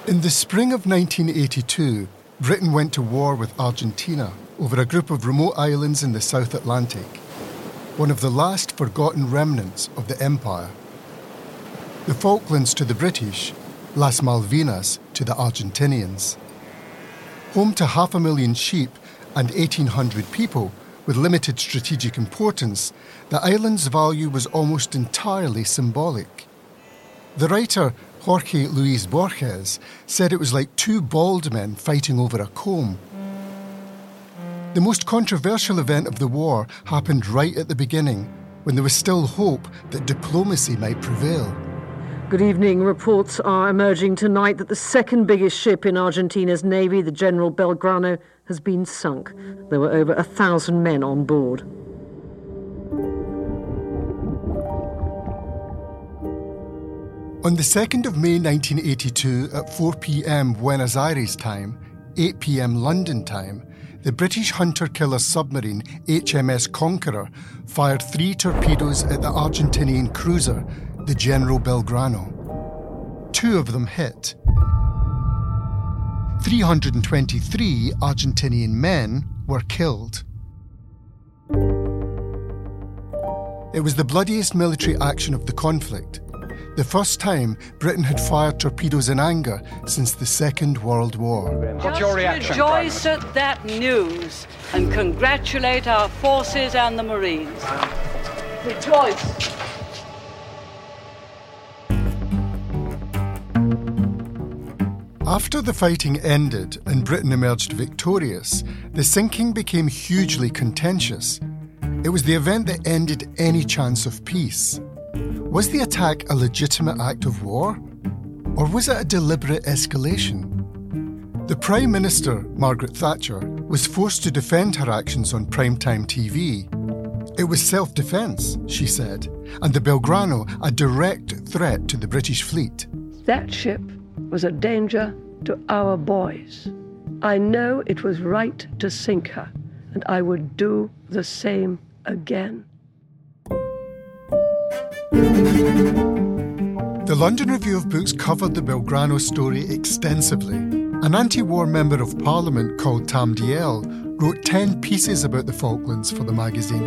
In the spring of 1982, Britain went to war with Argentina over a group of remote islands in the South Atlantic, one of the last forgotten remnants of the empire. The Falklands to the British, Las Malvinas to the Argentinians. Home to 500,000 sheep and 1,800 people with limited strategic importance, the island's value was almost entirely symbolic. The writer Jorge Luis Borges said it was like two bald men fighting over a comb. The most controversial event of the war happened right at the beginning, when there was still hope that diplomacy might prevail. Good evening. Reports are emerging tonight that the second biggest ship in Argentina's navy, the General Belgrano, has been sunk. There were over 1,000 men on board. On the 2nd of May 1982 at 4 p.m. Buenos Aires time, 8 p.m. London time, the British hunter-killer submarine HMS Conqueror fired 3 torpedoes at the Argentinian cruiser, the General Belgrano. 2 of them hit. 323 Argentinian men were killed. It was the bloodiest military action of the conflict. The first time Britain had fired torpedoes in anger since the Second World War. What's your reaction? Rejoice at that news and congratulate our forces and the Marines. Rejoice. After the fighting ended and Britain emerged victorious, the sinking became hugely contentious. It was the event that ended any chance of peace. Was the attack a legitimate act of war? Or was it a deliberate escalation? The Prime Minister, Margaret Thatcher, was forced to defend her actions on primetime TV. It was self-defence, she said, and the Belgrano a direct threat to the British fleet. That ship was a danger to our boys. I know it was right to sink her, and I would do the same again. The London Review of Books covered the Belgrano story extensively. An anti-war member of Parliament called Tam Dalyell wrote 10 pieces about the Falklands for the magazine.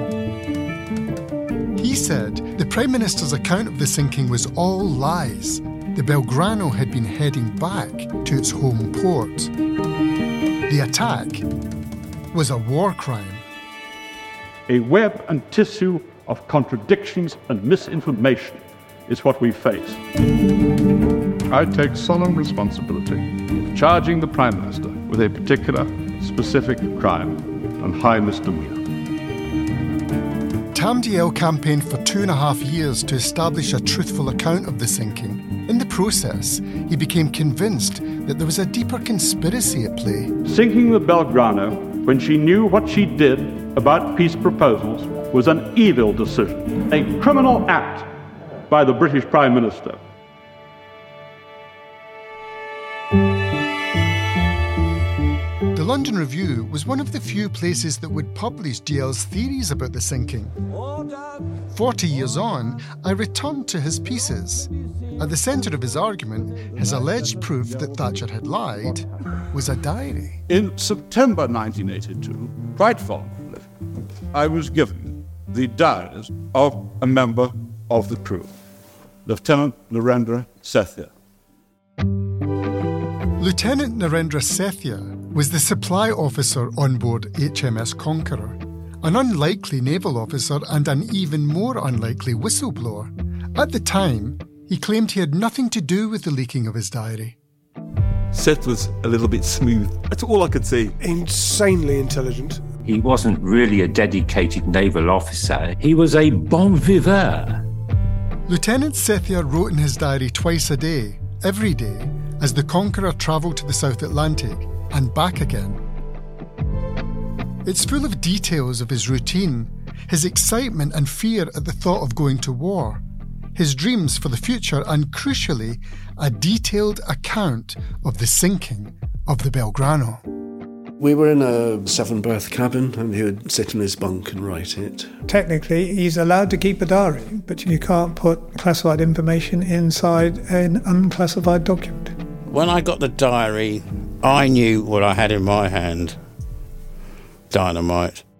He said the Prime Minister's account of the sinking was all lies. The Belgrano had been heading back to its home port. The attack was a war crime. A web and tissue of contradictions and misinformation is what we face. I take solemn responsibility of charging the Prime Minister with a particular, specific crime and high misdemeanour. Tam Dalyell campaigned for 2.5 years to establish a truthful account of the sinking. In the process, he became convinced that there was a deeper conspiracy at play. Sinking the Belgrano when she knew what she did about peace proposals was an evil decision, a criminal act by the British Prime Minister. The London Review was one of the few places that would publish Dalyell's theories about the sinking. 40 years on, I returned to his pieces. At the centre of his argument, his alleged proof that Thatcher had lied, was a diary. In September 1982, quite fondly, I was given the diaries of a member of the crew, Lieutenant Narendra Sethia. Lieutenant Narendra Sethia was the supply officer on board HMS Conqueror, an unlikely naval officer and an even more unlikely whistleblower. At the time, he claimed he had nothing to do with the leaking of his diary. Seth was a little bit smooth. That's all I could see. Insanely intelligent. He wasn't really a dedicated naval officer. He was a bon vivant. Lieutenant Sethia wrote in his diary twice a day, every day, as the Conqueror travelled to the South Atlantic and back again. It's full of details of his routine, his excitement and fear at the thought of going to war, his dreams for the future, and crucially, a detailed account of the sinking of the Belgrano. We were in a 7-berth cabin and he would sit in his bunk and write it. Technically, he's allowed to keep a diary, but you can't put classified information inside an unclassified document. When I got the diary, I knew what I had in my hand. Dynamite.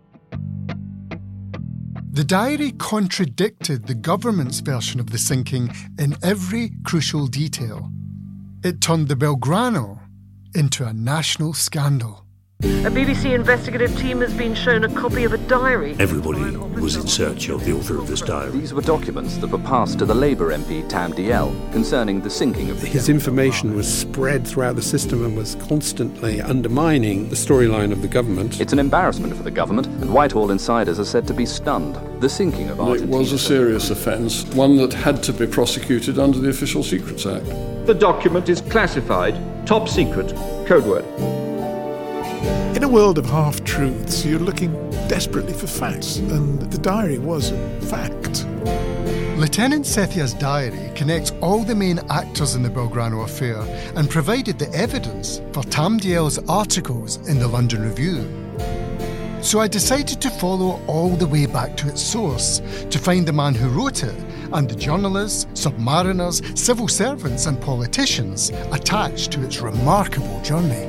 The diary contradicted the government's version of the sinking in every crucial detail. It turned the Belgrano into a national scandal. A BBC investigative team has been shown a copy of a diary. Everybody was in search of the author of this diary. These were documents that were passed to the Labour MP Tam Dalyell concerning the sinking of the His information was spread throughout the system and was constantly undermining the storyline of the government. It's an embarrassment for the government, and Whitehall insiders are said to be stunned. The sinking of Argentina... It was a serious offence, one that had to be prosecuted under the Official Secrets Act. The document is classified, top secret, code word. In a world of half-truths, you're looking desperately for facts, and the diary was a fact. Lieutenant Sethia's diary connects all the main actors in the Belgrano affair and provided the evidence for Tam Dalyell's articles in the London Review. So I decided to follow all the way back to its source to find the man who wrote it and the journalists, submariners, civil servants and politicians attached to its remarkable journey.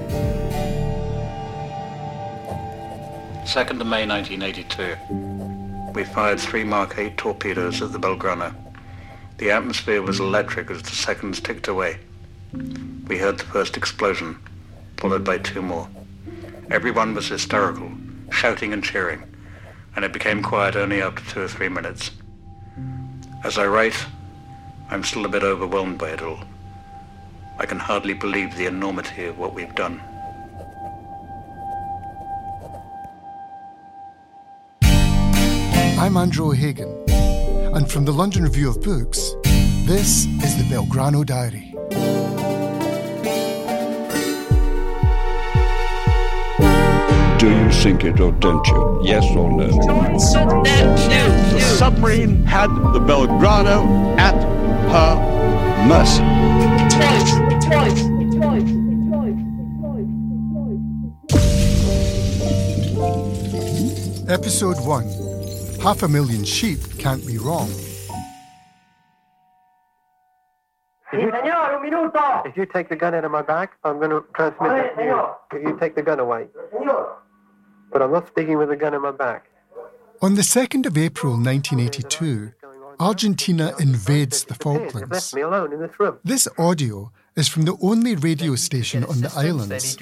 2nd of May 1982. We fired 3 Mark 8 torpedoes at the Belgrano. The atmosphere was electric as the seconds ticked away. We heard the first explosion, followed by 2 more. Everyone was hysterical, shouting and cheering, and it became quiet only after 2 or 3 minutes. As I write, I'm still a bit overwhelmed by it all. I can hardly believe the enormity of what we've done. I'm Andrew O'Hagan, and from the London Review of Books, this is the Belgrano Diary. Do you sink it or don't you? Yes or no? The submarine had the Belgrano at her mercy. Episode 1. 500,000 sheep can't be wrong. If you take the gun out of my back, I'm going to transmit it to you. If you take the gun away. But I'm not speaking with the gun in my back. On the 2nd of April 1982, Argentina invades the Falklands. Left me alone in this room. This audio is from the only radio station on the islands.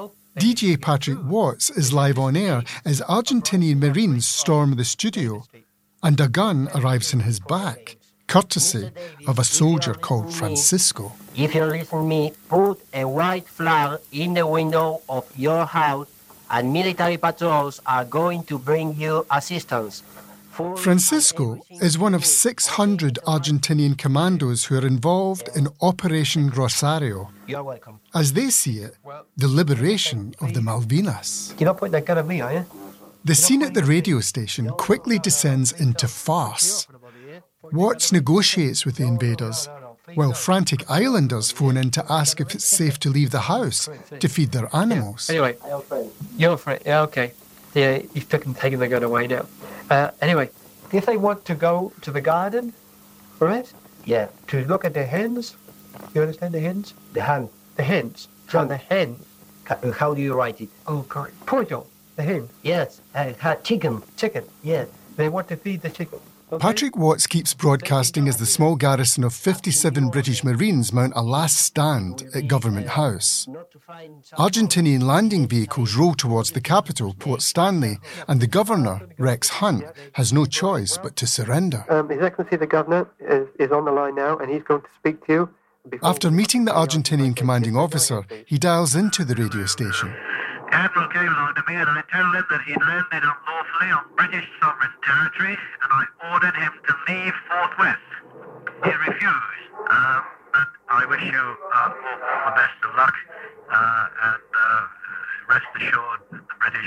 DJ Patrick Watts is live on air as Argentinian Marines storm the studio, and a gun arrives in his back, courtesy of a soldier called Francisco. If you listen to me, put a white flag in the window of your house, and military patrols are going to bring you assistance. Francisco is one of 600 Argentinian commandos who are involved in Operation Rosario. You're welcome. As they see it, the liberation of the Malvinas. You're not putting that gun at me, are you? The scene at the radio station quickly descends into farce. Watts negotiates with the invaders, while frantic islanders phone in to ask if it's safe to leave the house to feed their animals. Anyway, your friend. Yeah, okay. Yeah, you've taken the gun away now. Anyway, if they want to go to the garden, right? Yeah. To look at the hens. You understand the hens? The hen. The hens. From the hen. How do you write it? Oh, correct. Pollo. The hen. Yes. Chicken. Chicken. Yes. They want to feed the chicken. Okay. Patrick Watts keeps broadcasting as the small garrison of 57 British Marines mount a last stand at Government House. Argentinian landing vehicles roll towards the capital, Port Stanley, and the governor, Rex Hunt, has no choice but to surrender. His Excellency the Governor is on the line now, and he's going to speak to you. After meeting the Argentinian commanding officer, he dials into the radio station. Admiral came along to me and I told him that he'd landed unlawfully on British sovereign territory and I ordered him to leave forthwith. He refused, but I wish you all the best of luck and rest assured that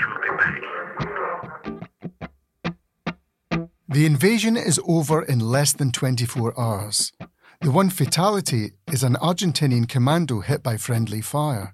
the British will be back. The invasion is over in less than 24 hours. The one fatality is an Argentinian commando hit by friendly fire.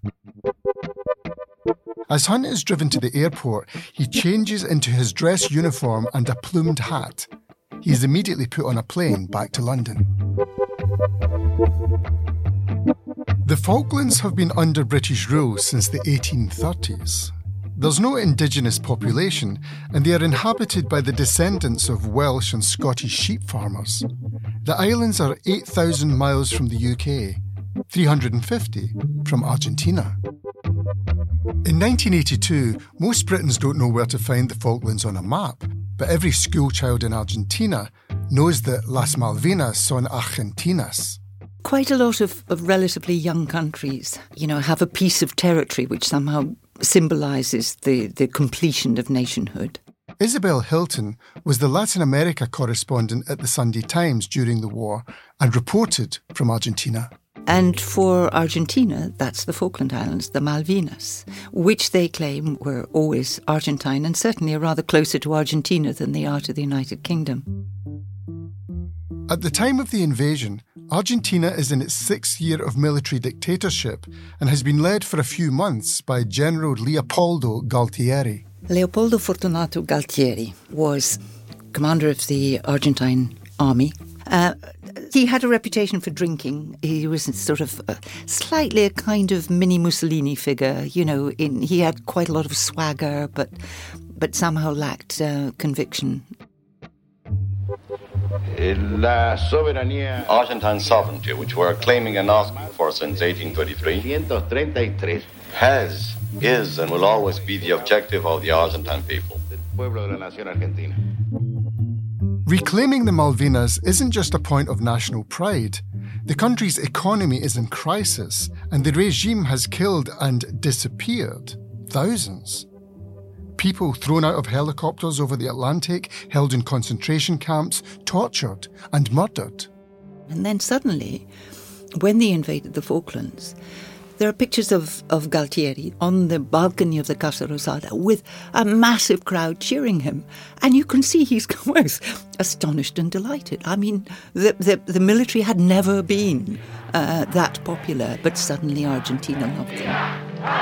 As Hunt is driven to the airport, he changes into his dress uniform and a plumed hat. He is immediately put on a plane back to London. The Falklands have been under British rule since the 1830s. There's no indigenous population, and they are inhabited by the descendants of Welsh and Scottish sheep farmers. The islands are 8,000 miles from the UK, 350 from Argentina. In 1982, most Britons don't know where to find the Falklands on a map, but every schoolchild in Argentina knows that Las Malvinas son Argentinas. Quite a lot of relatively young countries, have a piece of territory which somehow symbolises the completion of nationhood. Isabel Hilton was the Latin America correspondent at the Sunday Times during the war and reported from Argentina. And for Argentina, that's the Falkland Islands, the Malvinas, which they claim were always Argentine and certainly are rather closer to Argentina than they are to the United Kingdom. At the time of the invasion, Argentina is in its 6th year of military dictatorship and has been led for a few months by General Leopoldo Galtieri. Leopoldo Fortunato Galtieri was commander of the Argentine army. He had a reputation for drinking. He was sort of slightly a kind of mini Mussolini figure. He had quite a lot of swagger, but somehow lacked conviction. Argentine sovereignty, which we're claiming and asking for since 1833, is, and will always be the objective of the Argentine people. Reclaiming the Malvinas isn't just a point of national pride. The country's economy is in crisis, and the regime has killed and disappeared thousands. People thrown out of helicopters over the Atlantic, held in concentration camps, tortured and murdered. And then suddenly, when they invaded the Falklands, there are pictures of Galtieri on the balcony of the Casa Rosada with a massive crowd cheering him. And you can see he's both astonished and delighted. I mean, the military had never been that popular, but suddenly Argentina loved them.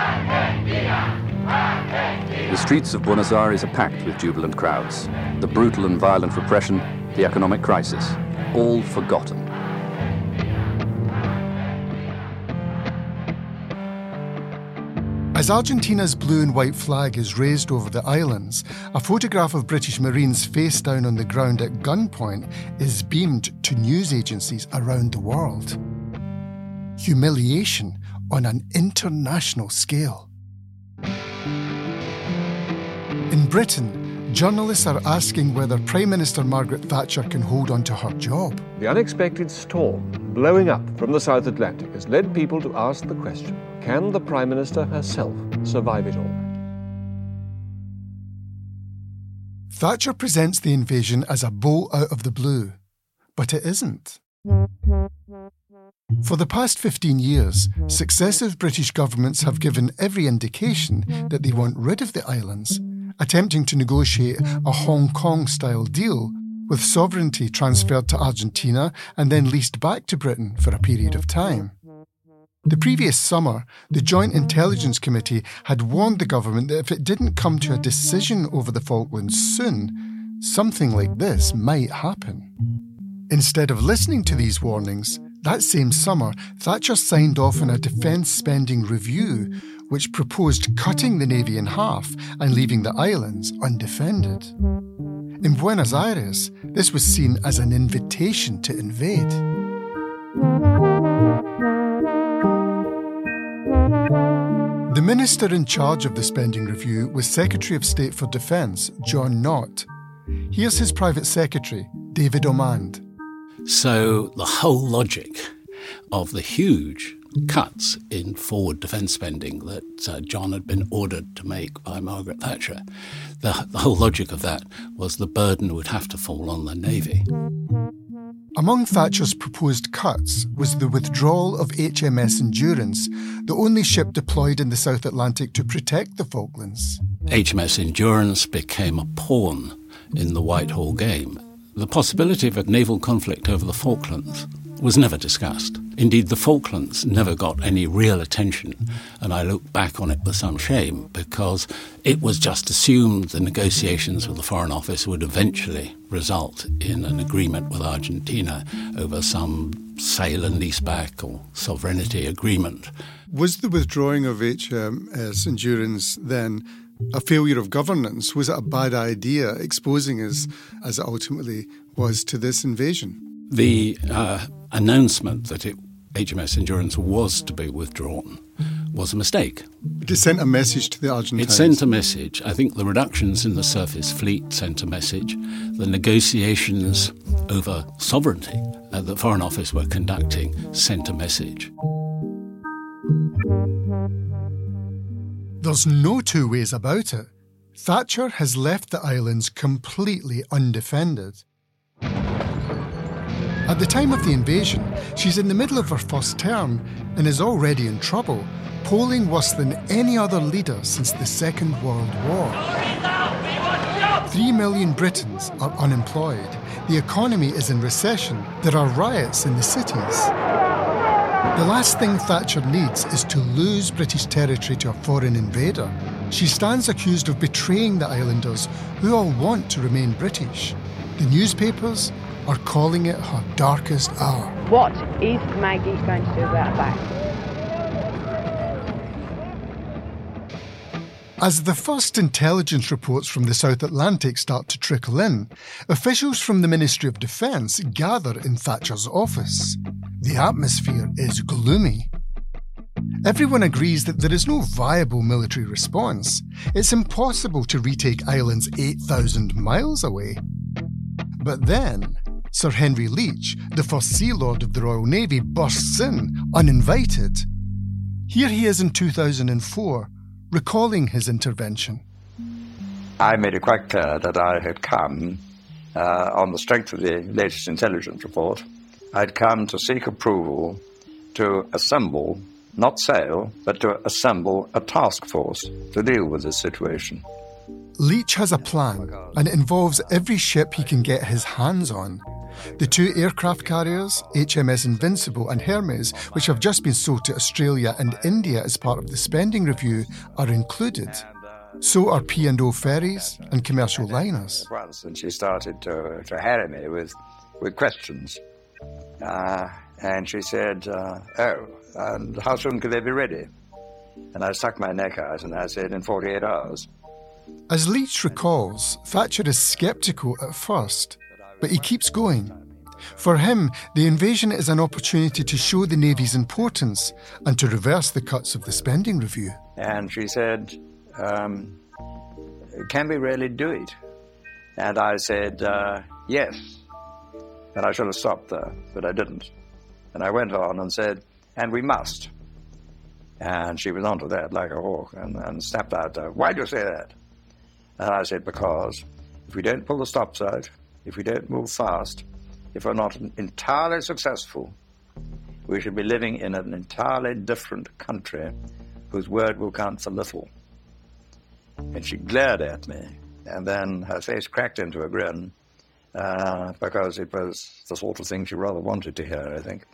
The streets of Buenos Aires are packed with jubilant crowds. The brutal and violent repression, the economic crisis, all forgotten. As Argentina's blue and white flag is raised over the islands, a photograph of British Marines face down on the ground at gunpoint is beamed to news agencies around the world. Humiliation on an international scale. In Britain, journalists are asking whether Prime Minister Margaret Thatcher can hold on to her job. The unexpected storm blowing up from the South Atlantic has led people to ask the question, can the Prime Minister herself survive it all? Thatcher presents the invasion as a bolt out of the blue, but it isn't. For the past 15 years, successive British governments have given every indication that they want rid of the islands, attempting to negotiate a Hong Kong-style deal with sovereignty transferred to Argentina and then leased back to Britain for a period of time. The previous summer, the Joint Intelligence Committee had warned the government that if it didn't come to a decision over the Falklands soon, something like this might happen. Instead of listening to these warnings, that same summer, Thatcher signed off on a defence spending review which proposed cutting the Navy in half and leaving the islands undefended. In Buenos Aires, this was seen as an invitation to invade. The minister in charge of the spending review was Secretary of State for Defence, John Nott. Here's his private secretary, David Omand. So the whole logic of the huge cuts in forward defence spending that John had been ordered to make by Margaret Thatcher, the whole logic of that was the burden would have to fall on the Navy. Among Thatcher's proposed cuts was the withdrawal of HMS Endurance, the only ship deployed in the South Atlantic to protect the Falklands. HMS Endurance became a pawn in the Whitehall game. The possibility of a naval conflict over the Falklands was never discussed. Indeed, the Falklands never got any real attention, and I look back on it with some shame because it was just assumed the negotiations with the Foreign Office would eventually result in an agreement with Argentina over some sale and leaseback or sovereignty agreement. Was the withdrawing of HMS Endurance then a failure of governance? Was it a bad idea, exposing us, as it ultimately was, to this invasion? The announcement that HMS Endurance was to be withdrawn was a mistake. It sent a message to the Argentines. It sent a message. I think the reductions in the surface fleet sent a message. The negotiations over sovereignty that the Foreign Office were conducting sent a message. There's no two ways about it. Thatcher has left the islands completely undefended. At the time of the invasion, she's in the middle of her first term and is already in trouble, polling worse than any other leader since the Second World War. 3 million Britons are unemployed. The economy is in recession. There are riots in the cities. The last thing Thatcher needs is to lose British territory to a foreign invader. She stands accused of betraying the islanders, who all want to remain British. The newspapers are calling it her darkest hour. What is Maggie going to do about that? As the first intelligence reports from the South Atlantic start to trickle in, officials from the Ministry of Defence gather in Thatcher's office. The atmosphere is gloomy. Everyone agrees that there is no viable military response. It's impossible to retake islands 8,000 miles away. But then, Sir Henry Leach, the first Sea Lord of the Royal Navy, bursts in, uninvited. Here he is in 2004, recalling his intervention. I made it quite clear that I had come, on the strength of the latest intelligence report, I'd come to seek approval to assemble, not sail, but to assemble a task force to deal with this situation. Leach has a plan, and it involves every ship he can get his hands on. The 2 aircraft carriers, HMS Invincible and Hermes, which have just been sold to Australia and India as part of the spending review, are included. So are P&O ferries and commercial liners. Once, and she started to harry me with questions. And she said, oh, and how soon could they be ready? And I stuck my neck out and I said, in 48 hours. As Leach recalls, Thatcher is sceptical at first, but he keeps going. For him, the invasion is an opportunity to show the Navy's importance and to reverse the cuts of the spending review. And she said, can we really do it? And I said, yes. And I should have stopped there, but I didn't. And I went on and said, and we must. And she was onto that like a hawk and snapped out, why do you say that? And I said, because if we don't pull the stops out, if we don't move fast, if we're not entirely successful, we should be living in an entirely different country whose word will count for little. And she glared at me, and then her face cracked into a grin, because it was the sort of thing she rather wanted to hear, I think.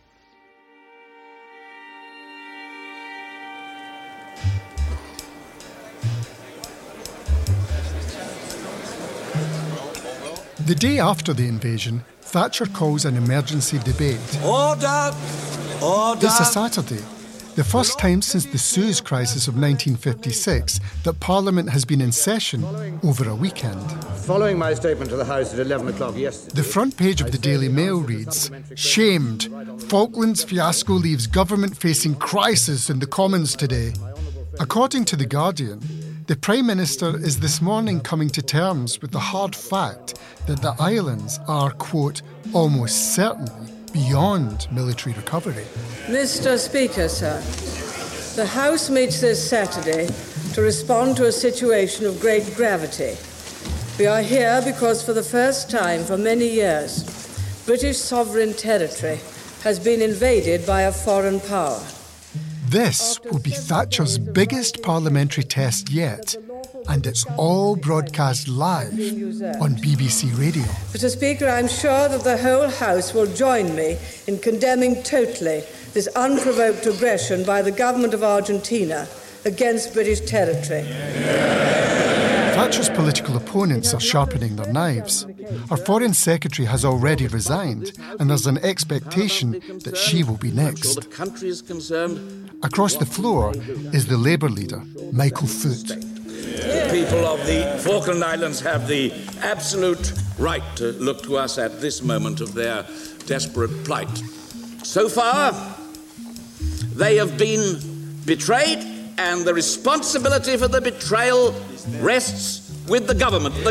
The day after the invasion, Thatcher calls an emergency debate. Order! Order! It's a Saturday, the first time since the Suez Crisis of 1956 that Parliament has been in session over a weekend. Following my statement to the House at 11 o'clock yesterday... The front page of the Daily Mail reads, "Shamed. Falklands fiasco leaves government facing crisis in the Commons today." According to The Guardian, the Prime Minister is this morning coming to terms with the hard fact that the islands are, quote, almost certainly beyond military recovery. Mr. Speaker, sir, the House meets this Saturday to respond to a situation of great gravity. We are here because for the first time for many years, British sovereign territory has been invaded by a foreign power. This will be Thatcher's biggest parliamentary test yet, and it's all broadcast live on BBC Radio. Mr. Speaker, I'm sure that the whole House will join me in condemning totally this unprovoked aggression by the government of Argentina against British territory. Thatcher's political opponents are sharpening their knives. Her Foreign Secretary has already resigned, and there's an expectation that she will be next. Across the floor is the Labour leader, Michael Foot. The people of the Falkland Islands have the absolute right to look to us at this moment of their desperate plight. So far, they have been betrayed, and the responsibility for the betrayal rests with the government. The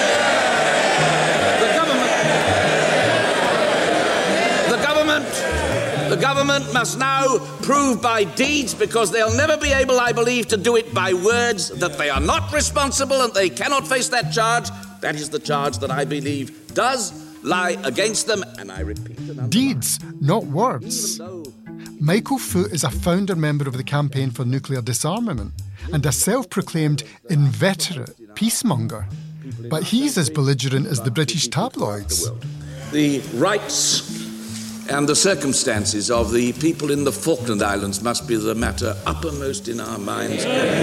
government must now prove by deeds, because they'll never be able, I believe, to do it by words, that they are not responsible and they cannot face that charge. That is the charge that I believe does lie against them, and I repeat... Deeds, not words. Michael Foot is a founder member of the Campaign for Nuclear Disarmament and a self-proclaimed inveterate peacemonger. But he's as belligerent as the British tabloids. The rights and the circumstances of the people in the Falkland Islands must be the matter uppermost in our minds.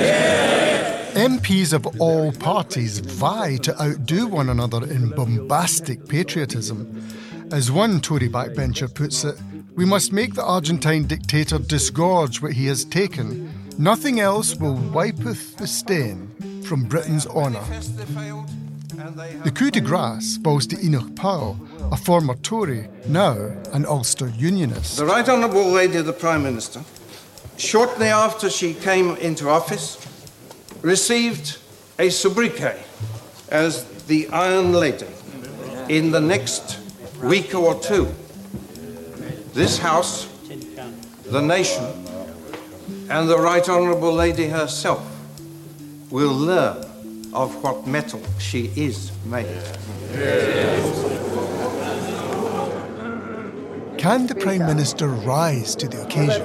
MPs of all parties vie to outdo one another in bombastic patriotism. As one Tory backbencher puts it, we must make the Argentine dictator disgorge what he has taken. Nothing else will wipeth the stain from Britain's honour. The coup de grace falls to Enoch Powell, a former Tory, now an Ulster Unionist. The Right Honourable Lady the Prime Minister, shortly after she came into office, received a sobriquet as the Iron Lady. In the next week or two, this House, the nation, and the Right Honourable Lady herself will learn of what metal she is made. Can the Prime Minister rise to the occasion?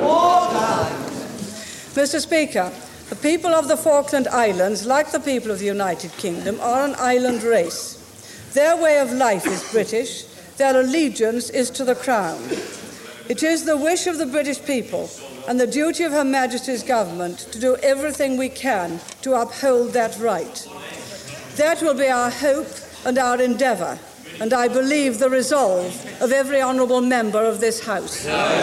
Mr. Speaker, the people of the Falkland Islands, like the people of the United Kingdom, are an island race. Their way of life is British. Their allegiance is to the Crown. It is the wish of the British people and the duty of Her Majesty's government to do everything we can to uphold that right. That will be our hope and our endeavour, and I believe the resolve of every honourable member of this House.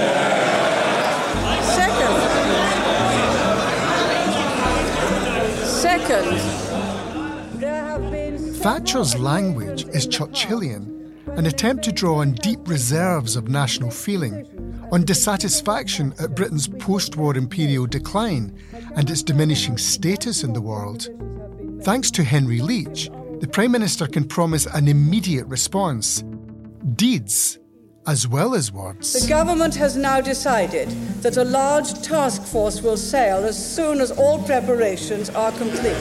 Second, there have been... Thatcher's language is Churchillian, an attempt to draw on deep reserves of national feeling, on dissatisfaction at Britain's post-war imperial decline and its diminishing status in the world. Thanks to Henry Leach, the Prime Minister can promise an immediate response. Deeds, as well as words. The government has now decided that a large task force will sail as soon as all preparations are complete.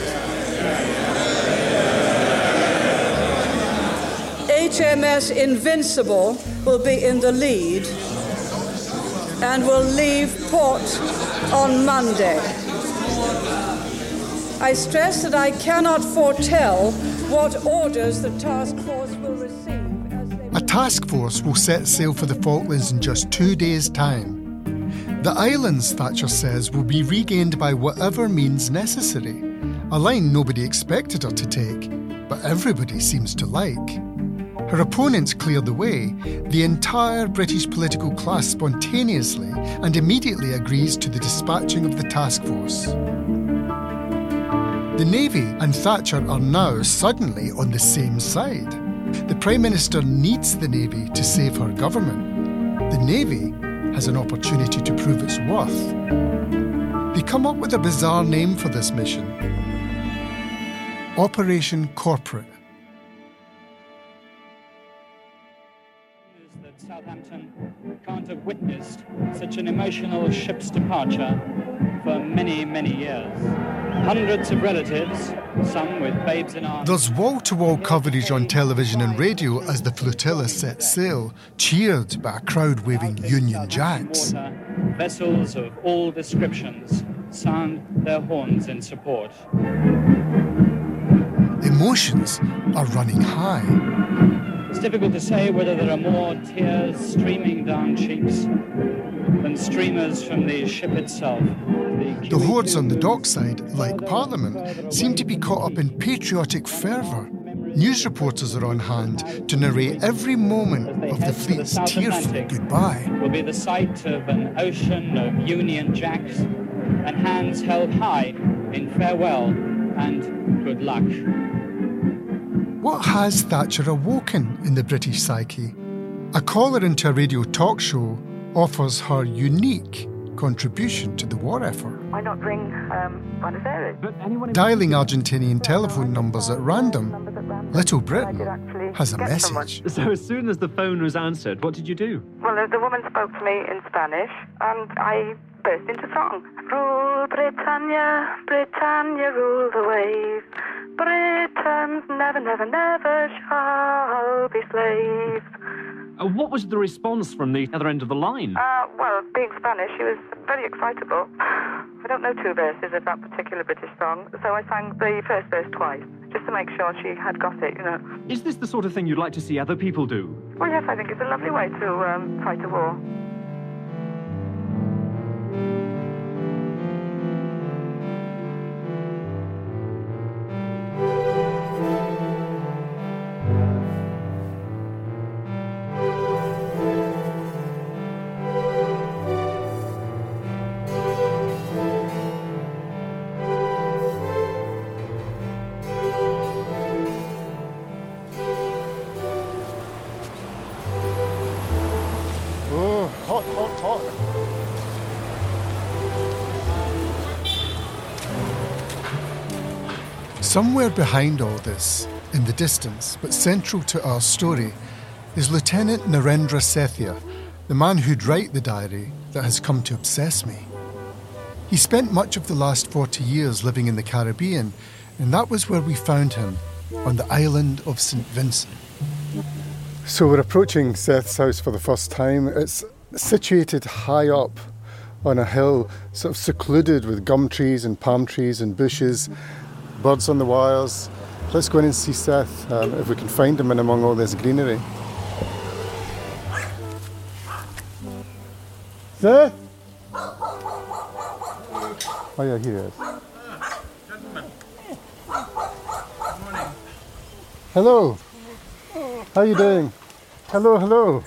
HMS Invincible will be in the lead and will leave port on Monday. I stress that I cannot foretell what orders the task force will receive. A task force will set sail for the Falklands in just 2 days' time. The islands, Thatcher says, will be regained by whatever means necessary, a line nobody expected her to take, but everybody seems to like. Her opponents cleared the way. The entire British political class spontaneously and immediately agrees to the dispatching of the task force. The Navy and Thatcher are now suddenly on the same side. The Prime Minister needs the Navy to save her government. The Navy has an opportunity to prove its worth. They come up with a bizarre name for this mission: Operation Corporate. Southampton can't have witnessed such an emotional ship's departure for many, many years. Hundreds of relatives, some with babes in arms. There's wall-to-wall coverage on television and radio as the flotilla set sail, cheered by a crowd waving Union Jacks. Vessels of all descriptions sound their horns in support. Emotions are running high. It's difficult to say whether there are more tears streaming down cheeks than streamers from the ship itself. The hordes on the dockside, like Parliament, seem to be caught up in patriotic fervour. News reporters are on hand to narrate every moment of the fleet's tearful goodbye. Will be the sight of an ocean of Union Jacks and hands held high in farewell and good luck. What has Thatcher awoken in the British psyche? A caller into a radio talk show offers her unique contribution to the war effort. Why not ring Buenos Aires? Dialling Argentinian telephone numbers at random, Little Britain has a message. So as soon as the phone was answered, what did you do? Well, the woman spoke to me in Spanish, and I burst into song. Rule Britannia, Britannia, rule the waves. Britons never, never, never shall be slaves. What was the response from the other end of the line? Well, being Spanish, she was very excitable. I don't know 2 verses of that particular British song, so I sang the first verse twice, just to make sure she had got it, you know. Is this the sort of thing you'd like to see other people do? Well, yes, I think it's a lovely way to fight a war. Somewhere behind all this, in the distance, but central to our story, is Lieutenant Narendra Sethia, the man who'd write the diary that has come to obsess me. He spent much of the last 40 years living in the Caribbean, and that was where we found him, on the island of St. Vincent. So we're approaching Seth's house for the first time. It's situated high up on a hill, sort of secluded with gum trees and palm trees and bushes, birds on the wires. Let's go in and see Seth, if we can find him in among all this greenery. Seth? Oh yeah, here he is. Hello. How are you doing? Hello.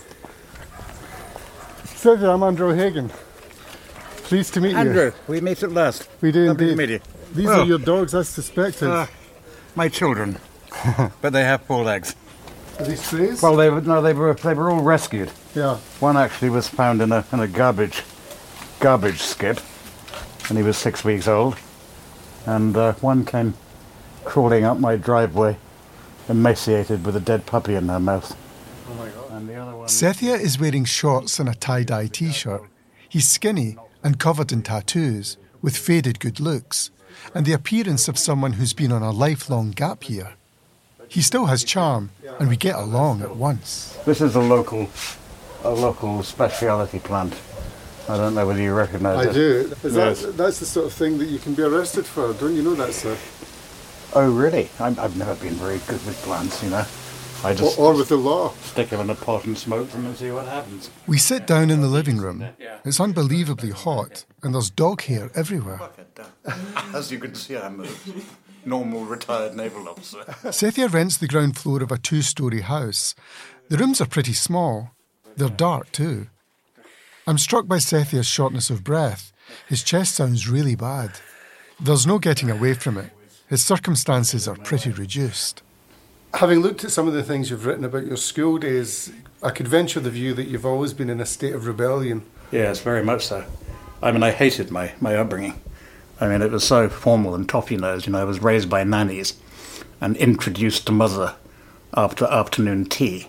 Seth, I'm Andrew O'Hagan. Pleased to meet you. Andrew, we meet at last. We do Lovely indeed. to meet you. These are your dogs, I suspected. My children, but they have 4 legs. Are these strays? Well, they were all rescued. Yeah. One actually was found in a garbage skip, and he was 6 weeks old. And one came crawling up my driveway, emaciated with a dead puppy in her mouth. Oh my God. And the other one. Sethia is wearing shorts and a tie-dye t-shirt. He's skinny and covered in tattoos, with faded good looks, and the appearance of someone who's been on a lifelong gap year. He still has charm, and we get along at once. This is a local speciality plant. I don't know whether you recognise it. I do. That's the sort of thing that you can be arrested for, don't you know that, sir? Oh, really? I've never been very good with plants, you know. I just or with the law. Stick them in a pot and smoke them and see what happens. We sit down in the living room. It's unbelievably hot, and there's dog hair everywhere. As you can see, I'm a normal retired naval officer. Sethia rents the ground floor of a 2-storey house. The rooms are pretty small. They're dark too. I'm struck by Sethia's shortness of breath. His chest sounds really bad. There's no getting away from it. His circumstances are pretty reduced. Having looked at some of the things you've written about your school days, I could venture the view that you've always been in a state of rebellion. Yes, very much so. I mean, I hated my upbringing. I mean, it was so formal and toffee-nosed. You know, I was raised by nannies and introduced to mother after afternoon tea.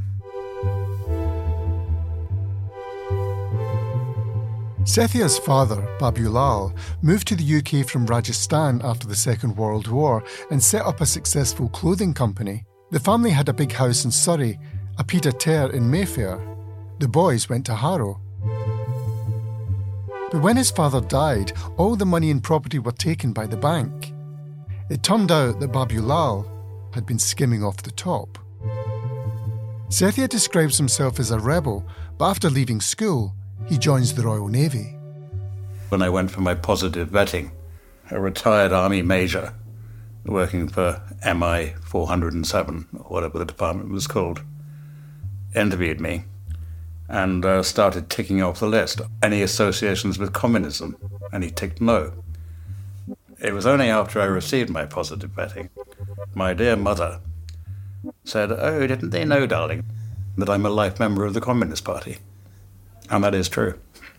Sethia's father, Babulal, moved to the UK from Rajasthan after the Second World War and set up a successful clothing company. The family had a big house in Surrey, a pied-à-terre in Mayfair. The boys went to Harrow. But when his father died, all the money and property were taken by the bank. It turned out that Babulal had been skimming off the top. Sethia describes himself as a rebel, but after leaving school, he joins the Royal Navy. When I went for my positive vetting, a retired army major working for MI 407, or whatever the department was called, interviewed me and started ticking off the list. Any associations with communism? And he ticked no. It was only after I received my positive vetting, my dear mother said, "Oh, didn't they know, darling, that I'm a life member of the Communist Party?" And that is true.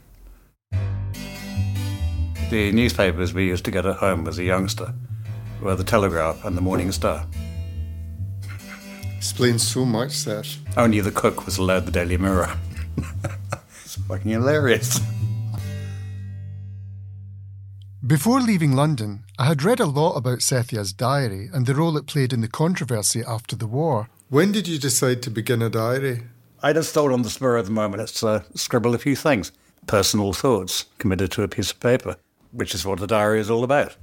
The newspapers we used to get at home as a youngster were the Telegraph and the Morning Star. Explains so much, sir. Only the cook was allowed the Daily Mirror. It's fucking hilarious. Before leaving London, I had read a lot about Sethia's diary and the role it played in the controversy after the war. When did you decide to begin a diary? I just thought on the spur of the moment, let's scribble a few things. Personal thoughts committed to a piece of paper, which is what the diary is all about.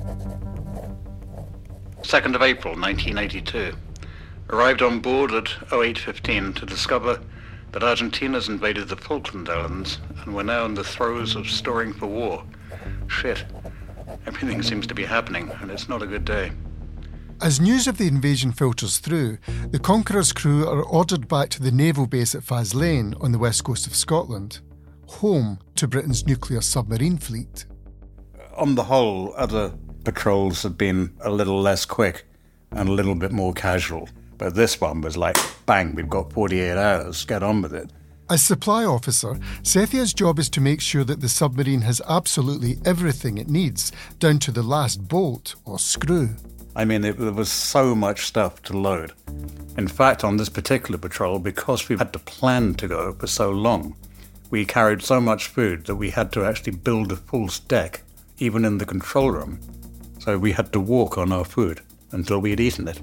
2nd of April 1982. Arrived on board at 08:15 to discover that Argentina's invaded the Falkland Islands and we're now in the throes of storing for war. Shit. Everything seems to be happening, and it's not a good day. As news of the invasion filters through, the Conqueror's crew are ordered back to the naval base at Faslane on the west coast of Scotland, home to Britain's nuclear submarine fleet. On the whole, other patrols have been a little less quick and a little bit more casual. But this one was like, bang, we've got 48 hours, get on with it. As supply officer, Sethia's job is to make sure that the submarine has absolutely everything it needs, down to the last bolt or screw. I mean, there was so much stuff to load. In fact, on this particular patrol, because we had to plan to go for so long, we carried so much food that we had to actually build a full stack, even in the control room. So we had to walk on our food until we had eaten it.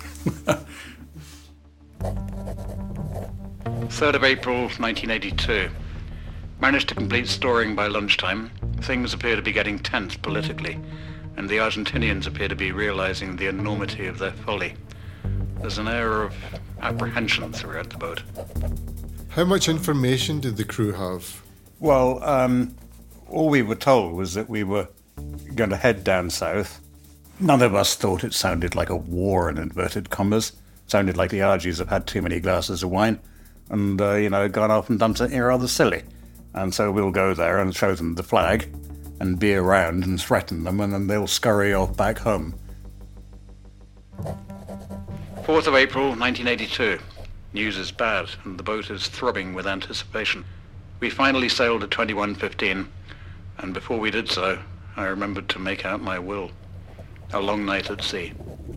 3rd of April 1982. Managed to complete storing by lunchtime. Things appear to be getting tense politically, and the Argentinians appear to be realizing the enormity of their folly. There's an air of apprehension throughout the boat. How much information did the crew have? Well, all we were told was that we were going to head down south. None of us thought it sounded like a war in inverted commas. It sounded like the Argies have had too many glasses of wine and, gone off and done something rather silly. And so we'll go there and show them the flag and be around and threaten them, and then they'll scurry off back home. 4th of April 1982. News is bad, and the boat is throbbing with anticipation. We finally sailed at 21:15, and before we did so, I remembered to make out my will. A long night at sea.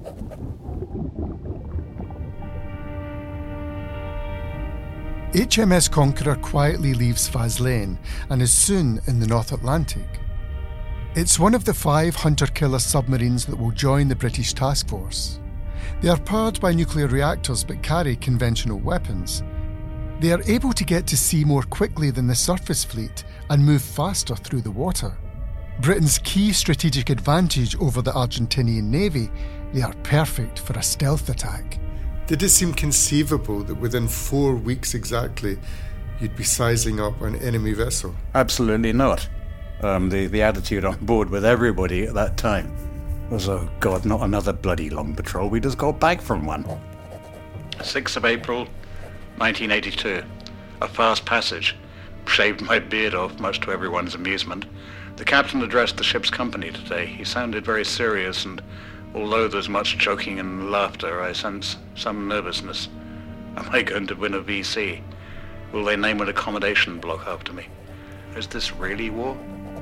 HMS Conqueror quietly leaves Faslane and is soon in the North Atlantic. It's one of the 5 hunter-killer submarines that will join the British task force. They are powered by nuclear reactors but carry conventional weapons. They are able to get to sea more quickly than the surface fleet and move faster through the water. Britain's key strategic advantage over the Argentinian Navy, they are perfect for a stealth attack. Did it seem conceivable that within 4 weeks exactly, you'd be sizing up an enemy vessel? Absolutely not. The attitude on board with everybody at that time was, oh God, not another bloody long patrol. We just got back from one. 6th of April, 1982. A fast passage. Shaved my beard off, much to everyone's amusement. The captain addressed the ship's company today. He sounded very serious, and although there's much joking and laughter, I sense some nervousness. Am I going to win a VC? Will they name an accommodation block after me? Is this really war?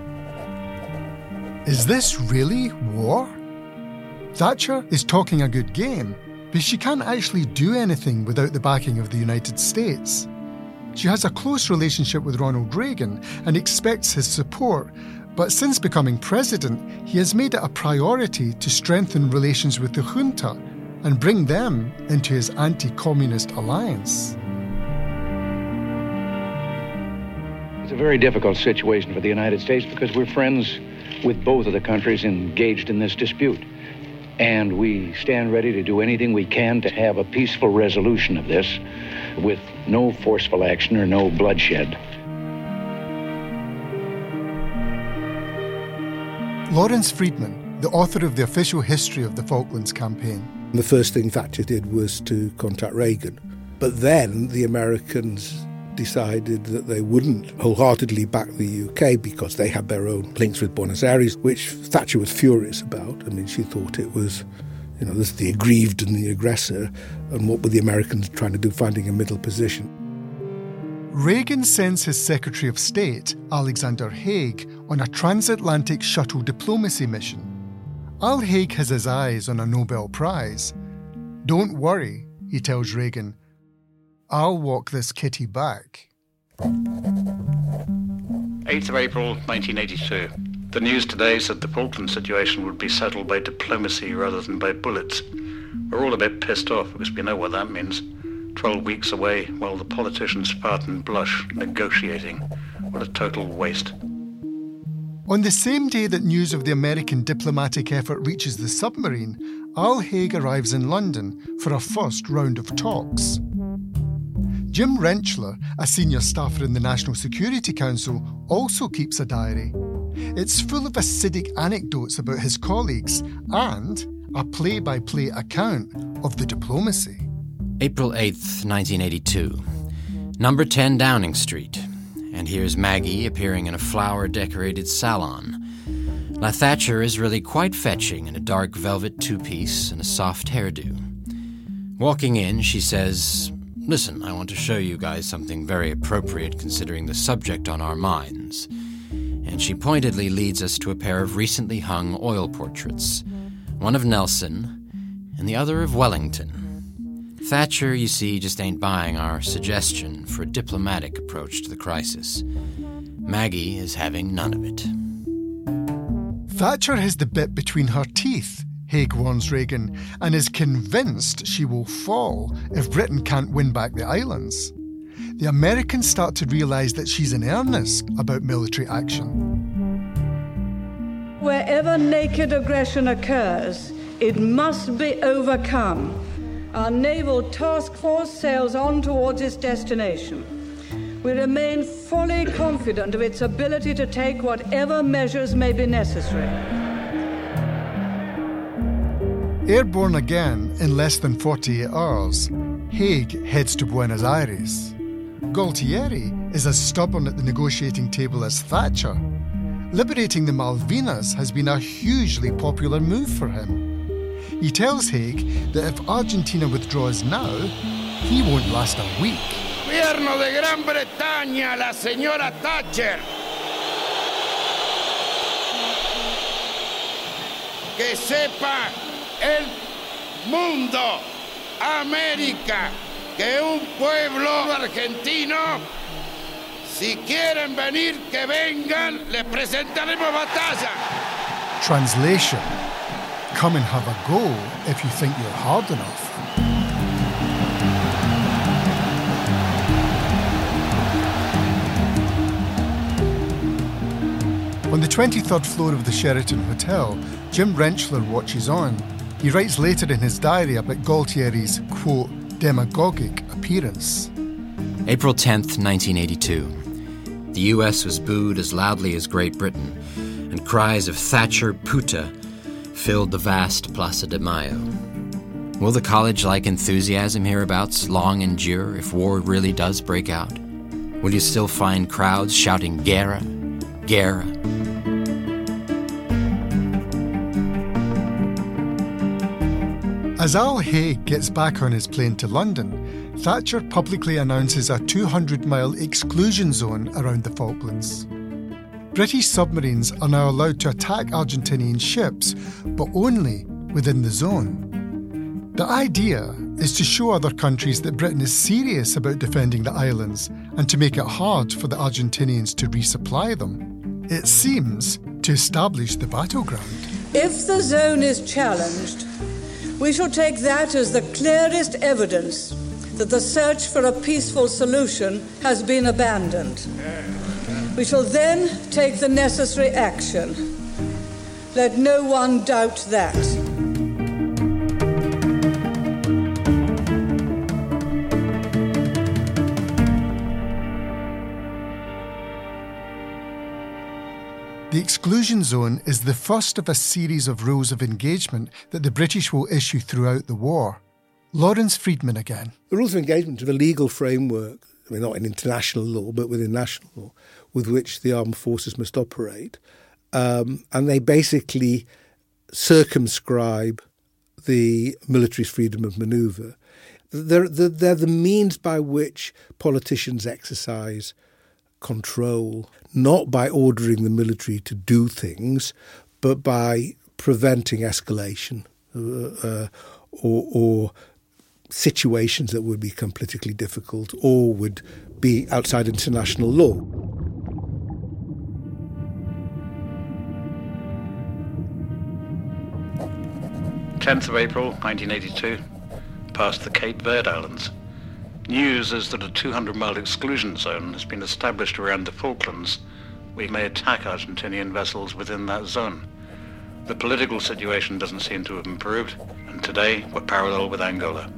Is this really war? Thatcher is talking a good game, but she can't actually do anything without the backing of the United States. She has a close relationship with Ronald Reagan and expects his support, but since becoming president, he has made it a priority to strengthen relations with the junta and bring them into his anti-communist alliance. It's a very difficult situation for the United States because we're friends with both of the countries engaged in this dispute. And we stand ready to do anything we can to have a peaceful resolution of this with no forceful action or no bloodshed. Lawrence Freedman, the author of the official history of the Falklands campaign. The first thing Thatcher did was to contact Reagan. But then the Americans decided that they wouldn't wholeheartedly back the UK because they had their own links with Buenos Aires, which Thatcher was furious about. I mean, she thought it was, this the aggrieved and the aggressor, and what were the Americans trying to do, finding a middle position. Reagan sends his Secretary of State, Alexander Haig, on a transatlantic shuttle diplomacy mission. Al Haig has his eyes on a Nobel Prize. "Don't worry," he tells Reagan, "I'll walk this kitty back." 8th of April 1982. The news today said the Falkland situation would be settled by diplomacy rather than by bullets. We're all a bit pissed off because we know what that means. 12 weeks away while the politicians fart and blush, negotiating. What a total waste. On the same day that news of the American diplomatic effort reaches the submarine, Al Haig arrives in London for a first round of talks. Jim Rentschler, a senior staffer in the National Security Council, also keeps a diary. It's full of acidic anecdotes about his colleagues and a play-by-play account of the diplomacy. April 8th, 1982. Number 10 Downing Street. And here's Maggie appearing in a flower-decorated salon. La Thatcher is really quite fetching in a dark velvet two-piece and a soft hairdo. Walking in, she says, "Listen, I want to show you guys something very appropriate considering the subject on our minds." And she pointedly leads us to a pair of recently hung oil portraits, one of Nelson and the other of Wellington. Thatcher, you see, just ain't buying our suggestion for a diplomatic approach to the crisis. Maggie is having none of it. Thatcher has the bit between her teeth, Haig warns Reagan, and is convinced she will fall if Britain can't win back the islands. The Americans start to realise that she's in earnest about military action. Wherever naked aggression occurs, it must be overcome. Our naval task force sails on towards its destination. We remain fully confident of its ability to take whatever measures may be necessary. Airborne again in less than 48 hours, Haig heads to Buenos Aires. Galtieri is as stubborn at the negotiating table as Thatcher. Liberating the Malvinas has been a hugely popular move for him. He tells Haig that if Argentina withdraws now, he won't last a week. Gobierno de Gran Bretaña, la señora Thatcher. Que sepa el mundo, América, que un pueblo argentino, si quieren venir, que vengan, les presentaremos batalla. Translation: come and have a go if you think you're hard enough. On the 23rd floor of the Sheraton Hotel, Jim Rentschler watches on. He writes later in his diary about Galtieri's, quote, demagogic appearance. April 10th, 1982. The US was booed as loudly as Great Britain, and cries of "Thatcher puta" filled the vast Plaza de Mayo. Will the college-like enthusiasm hereabouts long endure if war really does break out? Will you still find crowds shouting "Guerra, Guerra"? As Al Haig gets back on his plane to London, Thatcher publicly announces a 200-mile exclusion zone around the Falklands. British submarines are now allowed to attack Argentinian ships, but only within the zone. The idea is to show other countries that Britain is serious about defending the islands and to make it hard for the Argentinians to resupply them. It seems to establish the battleground. If the zone is challenged, we shall take that as the clearest evidence that the search for a peaceful solution has been abandoned. We shall then take the necessary action. Let no one doubt that. The exclusion zone is the first of a series of rules of engagement that the British will issue throughout the war. Lawrence Freedman again. The rules of engagement are a legal framework, I mean, not in international law, but within national law, with which the armed forces must operate. And they basically circumscribe the military's freedom of manoeuvre. They're the means by which politicians exercise control, not by ordering the military to do things, but by preventing escalation or situations that would become politically difficult or would be outside international law. April 1982, past the Cape Verde Islands. News is that a 200-mile exclusion zone has been established around the Falklands. We may attack Argentinian vessels within that zone. The political situation doesn't seem to have improved, and today we're parallel with Angola.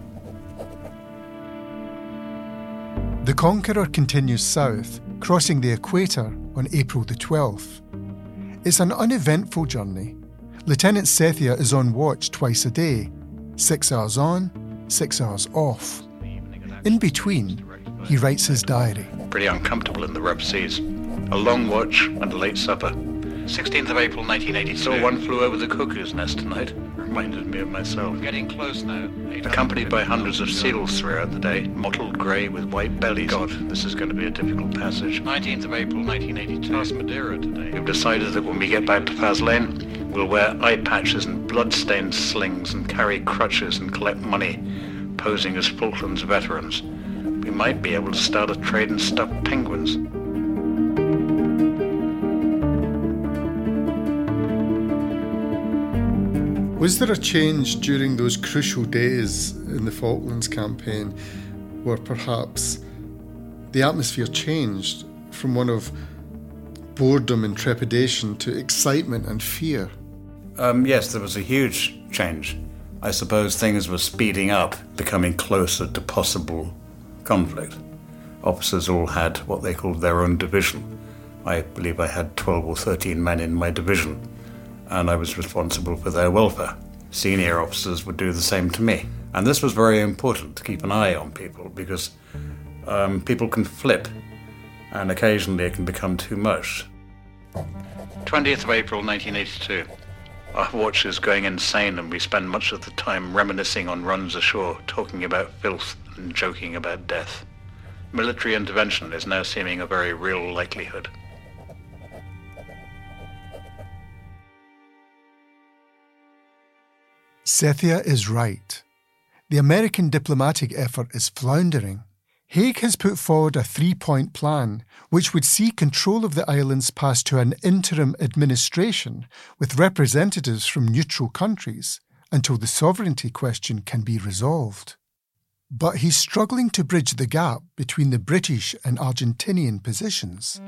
The Conqueror continues south, crossing the equator on April the 12th. It's an uneventful journey. Lieutenant Sethia is on watch twice a day, 6 hours on, 6 hours off. In between, he writes his diary. Pretty uncomfortable in the rough seas. A long watch and a late supper. 16th of April 1982. Saw one flew over the cuckoo's nest tonight. Reminded me of myself. Getting close now. Accompanied by hundreds of seals throughout the day, mottled grey with white bellies. God, this is going to be a difficult passage. 19th of April 1982. Past Madeira today. We've decided that when we get back to Faslane, we'll wear eye patches and blood-stained slings and carry crutches and collect money, posing as Falklands veterans. We might be able to start a trade in stuffed penguins. Was there a change during those crucial days in the Falklands campaign where perhaps the atmosphere changed from one of boredom and trepidation to excitement and fear? Yes, there was a huge change. I suppose things were speeding up, becoming closer to possible conflict. Officers all had what they called their own division. I believe I had 12 or 13 men in my division, and I was responsible for their welfare. Senior officers would do the same to me. And this was very important, to keep an eye on people, because people can flip, and occasionally it can become too much. 20th of April 1982. Our watch is going insane, and we spend much of the time reminiscing on runs ashore, talking about filth and joking about death. Military intervention is now seeming a very real likelihood. Sethia is right. The American diplomatic effort is floundering. Haig has put forward a 3-point plan which would see control of the islands passed to an interim administration with representatives from neutral countries until the sovereignty question can be resolved. But he's struggling to bridge the gap between the British and Argentinian positions.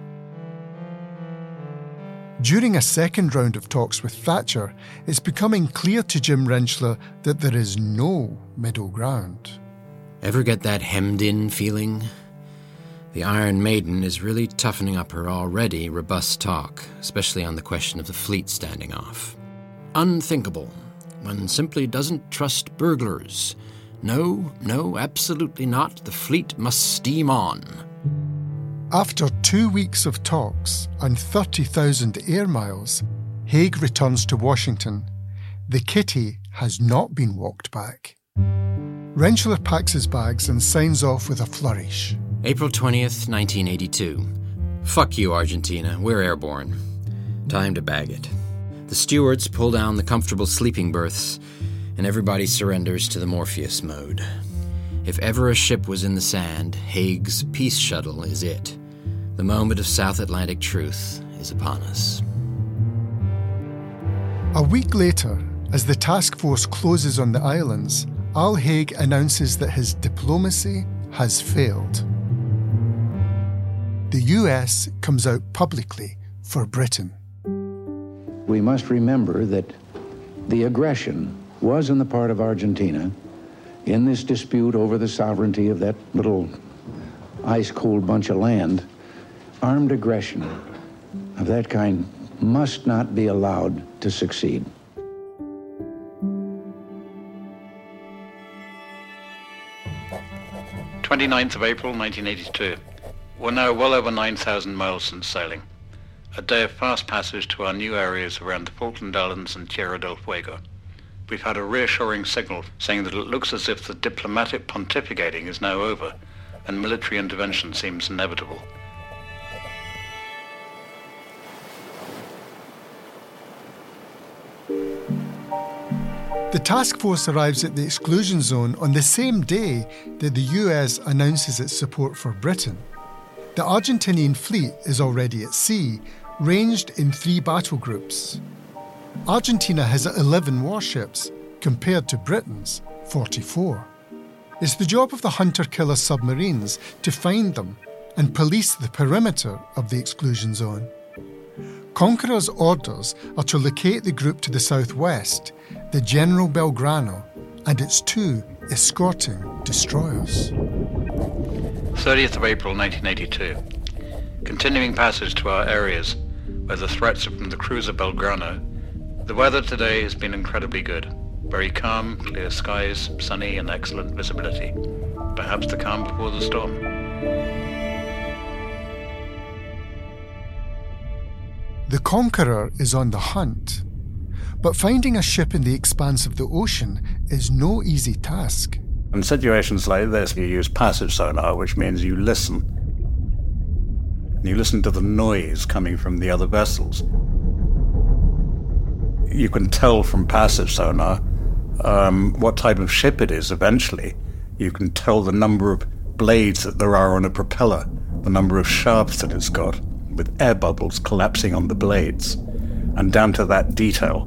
During a second round of talks with Thatcher, it's becoming clear to Jim Rentschler that there is no middle ground. Ever get that hemmed-in feeling? The Iron Maiden is really toughening up her already robust talk, especially on the question of the fleet standing off. Unthinkable. One simply doesn't trust burglars. No, absolutely not. The fleet must steam on. After 2 weeks of talks and 30,000 air miles, Haig returns to Washington. The kitty has not been walked back. Rentschler packs his bags and signs off with a flourish. April 20th, 1982. Fuck you, Argentina. We're airborne. Time to bag it. The stewards pull down the comfortable sleeping berths, and everybody surrenders to the Morpheus mode. If ever a ship was in the sand, Haig's peace shuttle is it. The moment of South Atlantic truth is upon us. A week later, as the task force closes on the islands, Al Haig announces that his diplomacy has failed. the US comes out publicly for Britain. We must remember that the aggression was on the part of Argentina in this dispute over the sovereignty of that little ice-cold bunch of land. Armed aggression of that kind must not be allowed to succeed. April 29th, 1982. We're now well over 9,000 miles since sailing. A day of fast passage to our new areas around the Falkland Islands and Tierra del Fuego. We've had a reassuring signal saying that it looks as if the diplomatic pontificating is now over and military intervention seems inevitable. The task force arrives at the exclusion zone on the same day that the US announces its support for Britain. The Argentinian fleet is already at sea, ranged in 3 battle groups. Argentina has 11 warships, compared to Britain's 44. It's the job of the hunter-killer submarines to find them and police the perimeter of the exclusion zone. Conqueror's orders are to locate the group to the southwest, the General Belgrano, and its 2 escorting destroyers. 30th of April 1982. Continuing passage to our areas, where the threats are from the cruiser Belgrano. The weather today has been incredibly good. Very calm, clear skies, sunny and excellent visibility. Perhaps the calm before the storm. The Conqueror is on the hunt, but finding a ship in the expanse of the ocean is no easy task. In situations like this, you use passive sonar, which means you listen. You listen to the noise coming from the other vessels. You can tell from passive sonar what type of ship it is eventually. You can tell the number of blades that there are on a propeller, the number of shafts that it's got, with air bubbles collapsing on the blades, and down to that detail.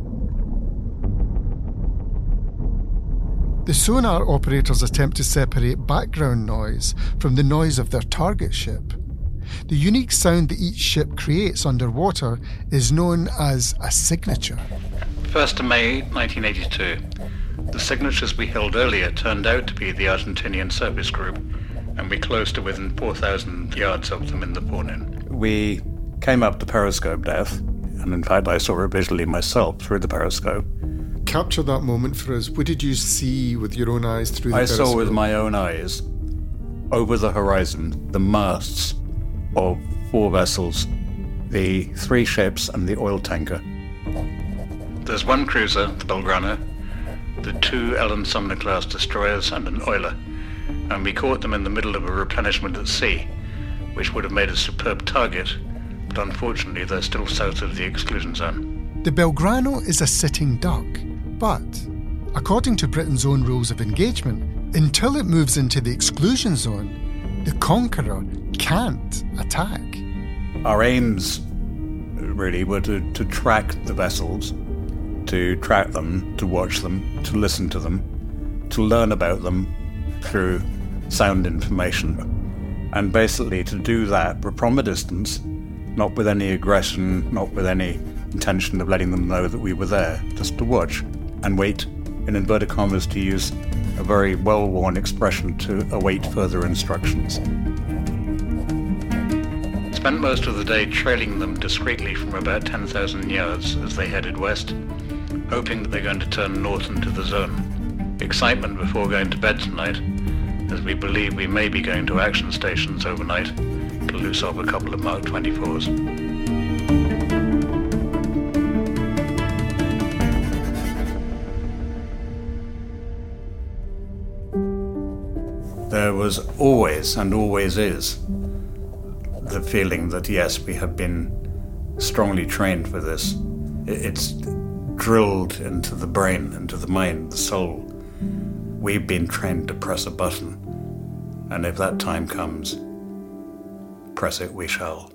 The sonar operators attempt to separate background noise from the noise of their target ship. The unique sound that each ship creates underwater is known as a signature. 1st of May 1982. The signatures we held earlier turned out to be the Argentinian service group, and we closed to within 4,000 yards of them in the forenoon. We came up the periscope depth, and in fact I saw it visually myself through the periscope. Capture that moment for us. What did you see with your own eyes through the periscope? I saw with my own eyes, over the horizon, the masts of 4 vessels, the 3 ships and the oil tanker. There's 1 cruiser, the Belgrano, the 2 Ellen Sumner-class destroyers and an oiler, and we caught them in the middle of a replenishment at sea, which would have made a superb target, but unfortunately they're still south of the exclusion zone. The Belgrano is a sitting duck, but, according to Britain's own rules of engagement, until it moves into the exclusion zone, the Conqueror can't attack. Our aims really were to track the vessels, to track them, to watch them, to listen to them, to learn about them through sound information. And basically to do that from a distance, not with any aggression, not with any intention of letting them know that we were there, just to watch and wait, in inverted commas, to use a very well-worn expression, to await further instructions. Spent most of the day trailing them discreetly from about 10,000 yards as they headed west, hoping that they're going to turn north into the zone. Excitement before going to bed tonight, as we believe we may be going to action stations overnight to loose off a couple of Mark 24s. There was always, and always is, the feeling that yes, we have been strongly trained for this. It's drilled into the brain, into the mind, the soul. We've been trained to press a button, and if that time comes, press it we shall.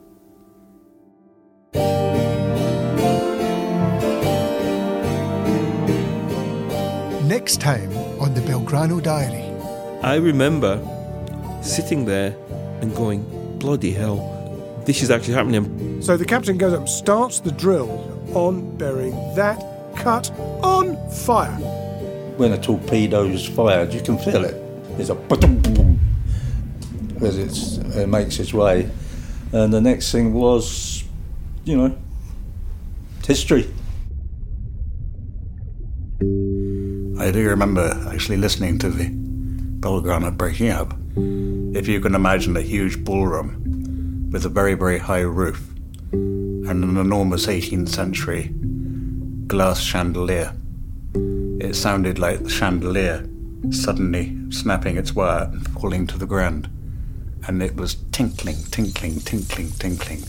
Next time on the Belgrano Diary. I remember sitting there and going, bloody hell, this is actually happening. So the captain goes up, starts the drill on burying that cut on fire. When a torpedo's fired, you can feel it. There's a boom as it makes its way. And the next thing was, history. I do remember actually listening to the Belgrano breaking up. If you can imagine a huge ballroom with a very, very high roof and an enormous 18th century glass chandelier, it sounded like the chandelier suddenly snapping its wire and falling to the ground. And it was tinkling, tinkling, tinkling, tinkling.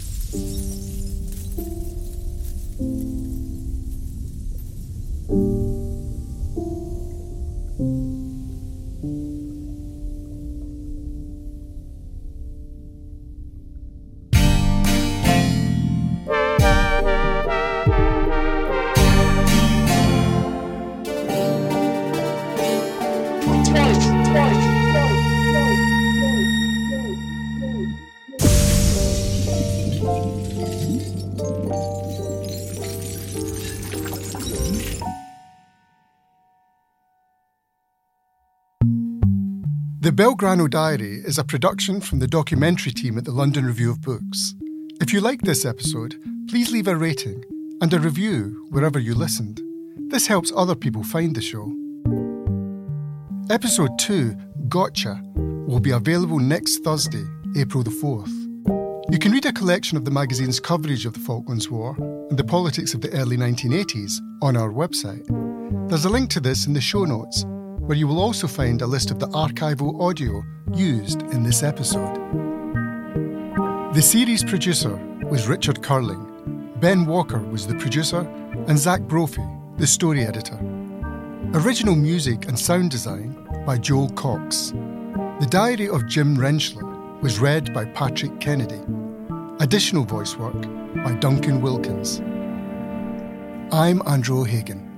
The Belgrano Diary is a production from the documentary team at the London Review of Books. If you liked this episode, please leave a rating and a review wherever you listened. This helps other people find the show. Episode 2, Gotcha, will be available next Thursday, April the 4th. You can read a collection of the magazine's coverage of the Falklands War and the politics of the early 1980s on our website. There's a link to this in the show notes, where you will also find a list of the archival audio used in this episode. The series producer was Richard Curling, Ben Walker was the producer, and Zach Brophy, the story editor. Original music and sound design by Joel Cox. The Diary of Jim Rentschler was read by Patrick Kennedy. Additional voice work by Duncan Wilkins. I'm Andrew O'Hagan.